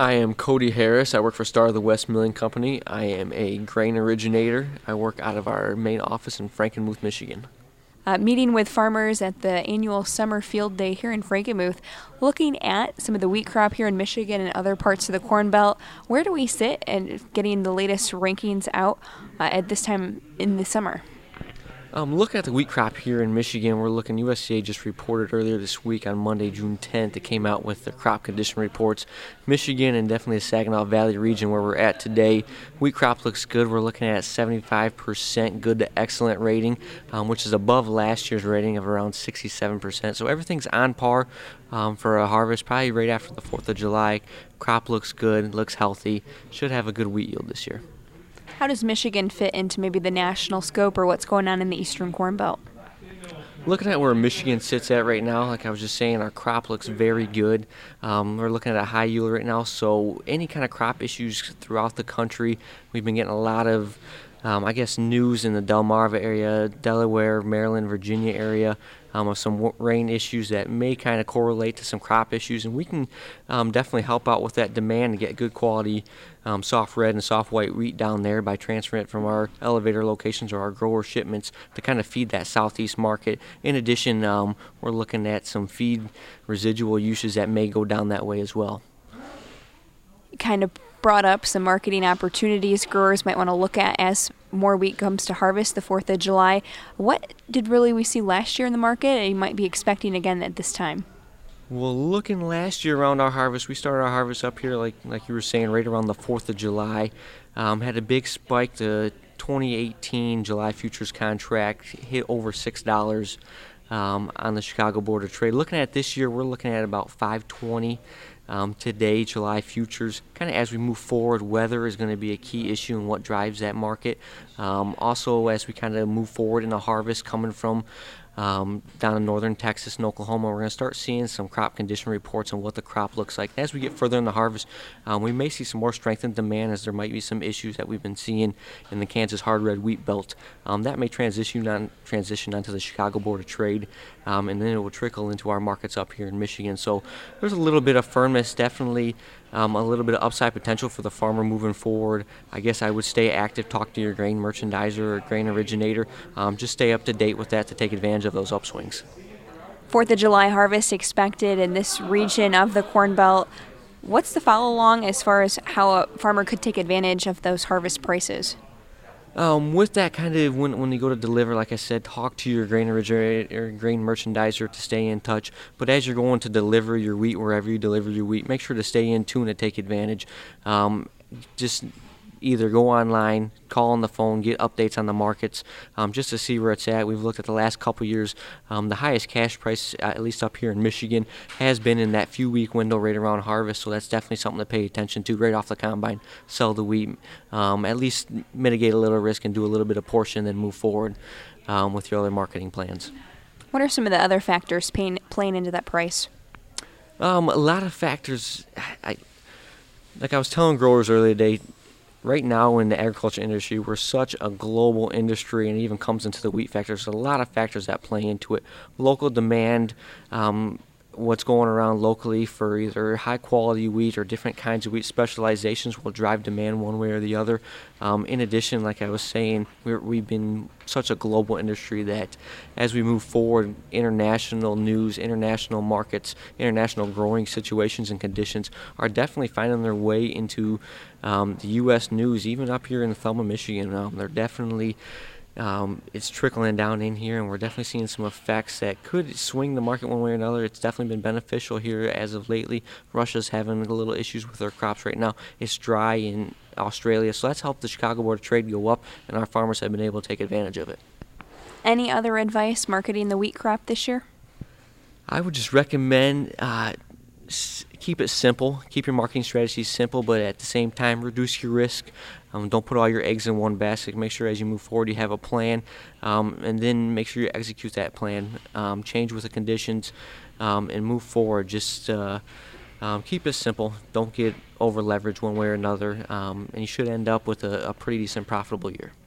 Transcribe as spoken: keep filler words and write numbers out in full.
I am Cody Harris. I work for Star of the West Milling Company. I am a grain originator. I work out of our main office in Frankenmuth, Michigan. Uh, meeting with farmers at the annual Summer Field Day here in Frankenmuth, looking at some of the wheat crop here in Michigan and other parts of the Corn Belt. Where do we sit and getting the latest rankings out uh, at this time in the summer? Um, looking at the wheat crop here in Michigan, we're looking, U S D A just reported earlier this week on Monday, June tenth, it came out with the crop condition reports. Michigan and definitely the Saginaw Valley region where we're at today, wheat crop looks good. We're looking at seventy-five percent good to excellent rating, um, which is above last year's rating of around sixty-seven percent. So everything's on par um, for a harvest, probably right after the fourth of July. Crop looks good, looks healthy, should have a good wheat yield this year. How does Michigan fit into maybe the national scope or what's going on in the Eastern Corn Belt? Looking at where Michigan sits at right now, like I was just saying, our crop looks very good. Um, we're looking at a high yield right now, so any kind of crop issues throughout the country, we've been getting a lot of, um, I guess, news in the Delmarva area, Delaware, Maryland, Virginia area, um, of some w- rain issues that may kind of correlate to some crop issues, and we can um, definitely help out with that demand and get good quality um, soft red and soft white wheat down there by transferring it from our elevator locations or our grower shipments to kind of feed that southeast market. In addition, um, we're looking at some feed residual uses that may go down that way as well. Kind of brought up some marketing opportunities growers might want to look at as more wheat comes to harvest the fourth of July. What did really we see last year in the market and you might be expecting again at this time? Well, looking last year around our harvest, we started our harvest up here, like like you were saying, right around the fourth of July. Um, had a big spike. The twenty eighteen July futures contract hit over six dollars um, on the Chicago Board of Trade. Looking at this year, we're looking at about five twenty. Um, today, July futures, kind of as we move forward, weather is going to be a key issue in what drives that market. Um, also, as we kind of move forward in the harvest coming from um, down in northern Texas and Oklahoma, we're going to start seeing some crop condition reports on what the crop looks like. As we get further in the harvest, um, we may see some more strength in demand as there might be some issues that we've been seeing in the Kansas hard red wheat belt. Um, that may transition on transition onto the Chicago Board of Trade, um, and then it will trickle into our markets up here in Michigan. So there's a little bit of firmness, definitely um, a little bit of upside potential for the farmer moving forward. I guess I would stay active, talk to your grain merchandiser or grain originator. Um, just stay up to date with that to take advantage of those upswings. fourth of July harvest expected in this region of the Corn Belt. What's the follow along as far as how a farmer could take advantage of those harvest prices? Um, with that kind of, when when you go to deliver, like I said, talk to your grain originator, grain merchandiser to stay in touch. But as you're going to deliver your wheat, wherever you deliver your wheat, make sure to stay in tune and take advantage. Um, just either go online, call on the phone, get updates on the markets, um, just to see where it's at. We've looked at the last couple years. Um, the highest cash price, at least up here in Michigan, has been in that few week window right around harvest, so that's definitely something to pay attention to right off the combine. Sell the wheat, um, at least mitigate a little risk and do a little bit of portion, then move forward um, with your other marketing plans. What are some of the other factors paying, playing into that price? Um, a lot of factors. I, like I was telling growers earlier today, right now in the agriculture industry, we're such a global industry, and it even comes into the wheat factor. There's a lot of factors that play into it. Local demand, um, what's going around locally for either high-quality wheat or different kinds of wheat specializations will drive demand one way or the other. Um, in addition, like I was saying, we're, we've been such a global industry that as we move forward, international news, international markets, international growing situations and conditions are definitely finding their way into um, the U S news, even up here in Thelma, Michigan. Um, they're definitely Um, it's trickling down in here, and we're definitely seeing some effects that could swing the market one way or another. It's definitely been beneficial here as of lately. Russia's having a little issues with their crops right now. It's dry in Australia, so that's helped the Chicago Board of Trade go up, and our farmers have been able to take advantage of it. Any other advice marketing the wheat crop this year? I would just recommend uh, s- keep it simple. Keep your marketing strategies simple, but at the same time, reduce your risk. Um, don't put all your eggs in one basket. Make sure as you move forward you have a plan, um, and then make sure you execute that plan. Um, change with the conditions, um, and move forward. Just uh, um, keep it simple. Don't get over leveraged one way or another, um, and you should end up with a, a pretty decent profitable year.